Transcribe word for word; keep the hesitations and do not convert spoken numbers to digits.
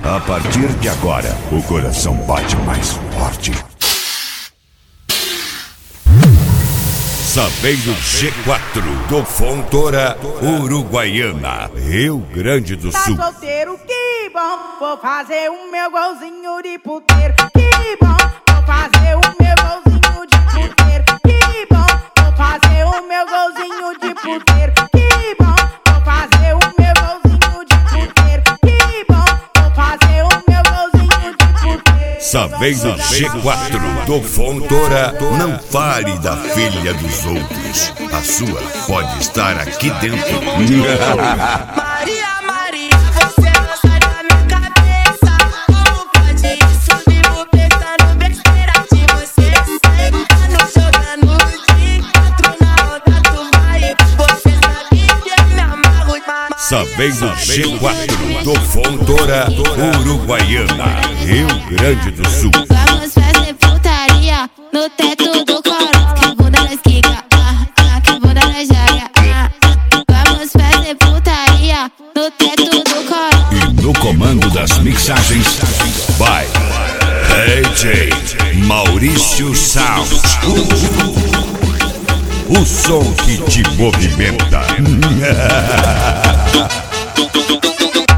A partir de agora, o coração bate mais forte. Saveiro G quatro do Fontoura, Uruguaiana, Rio Grande do Sul. Tá solteiro, que bom, vou fazer o meu golzinho de puteiro. Que bom, vou fazer o meu golzinho de puteiro. Que bom, vou fazer o meu golzinho de puteiro. Que bom, vou fazer o meu golzinho de puteiro. Que bom, vou fazer o meu golzinho de puteiro. Saveiro G quatro do Fontoura, não fale da filha dos outros. A sua pode estar aqui dentro. Maria, Maria, você não sai da minha cabeça. Como pode isso? Vivo pensando besteira de você. Sentando, jogando de quatro na onda, tu vai. Você sabe que eu me amarro. Saveiro G quatro do Fontoura, Uruguaiana, Rio Grande do Sul. Vamos fazer putaria no teto do coro. Que bunda na esquiga, ah, ah, que bunda na joga, ah, ah. Vamos fazer putaria no teto do coro. E no comando das mixagens, vai D J Maurício Sound. o som que te movimenta.